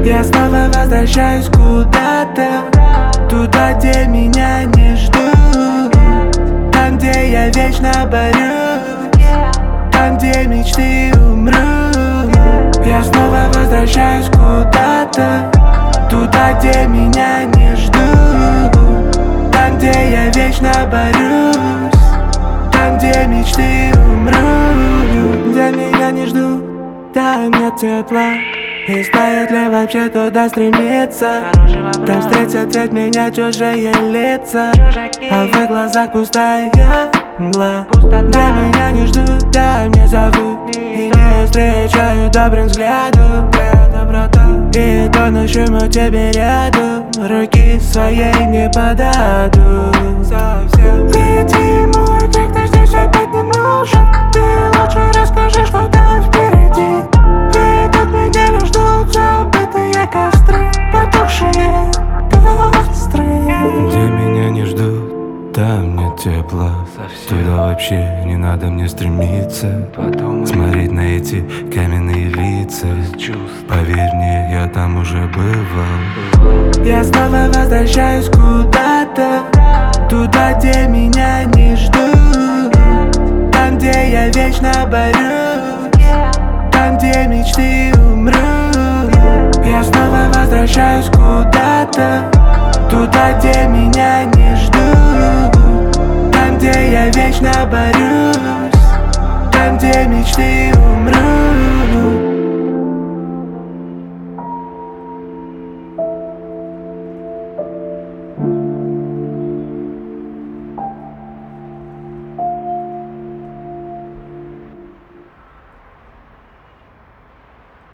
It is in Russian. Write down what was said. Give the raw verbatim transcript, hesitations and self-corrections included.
Я снова возвращаюсь куда-то, туда, где меня не ждут. Там, где я вечно борюсь, там, где мечты умрут. Я снова возвращаюсь куда-то, туда, где меня не ждут. Там, где я вечно борюсь, там, где мечты умрут. Где меня не ждут, там нет тепла. И стоит ли вообще туда стремиться? Там встретят ведь меня чужие лица, а в их глазах пустая мгла. Где меня не ждут, там не зовут и не встречают добрым взглядом. И то ночью тебе рядом, руки своей не подадут совсем. Приди, мой, как ты здесь опять не нужен. Ты лучше расскажи, что там впереди. Ведь тут меня не ждут забытые костры, потухшие костры. Где меня не ждут, там нет тепла. Туда вообще не надо мне стремиться. Смотреть на эти каменные лица. Поверь мне, я там уже бывал. Я снова возвращаюсь куда-то, туда, где меня не ждут. Там, где я вечно борюсь, там, где мечты умрут. Я снова возвращаюсь куда-то, туда, где меня не ждут. Там, где я вечно борюсь, там, где мечты умрут.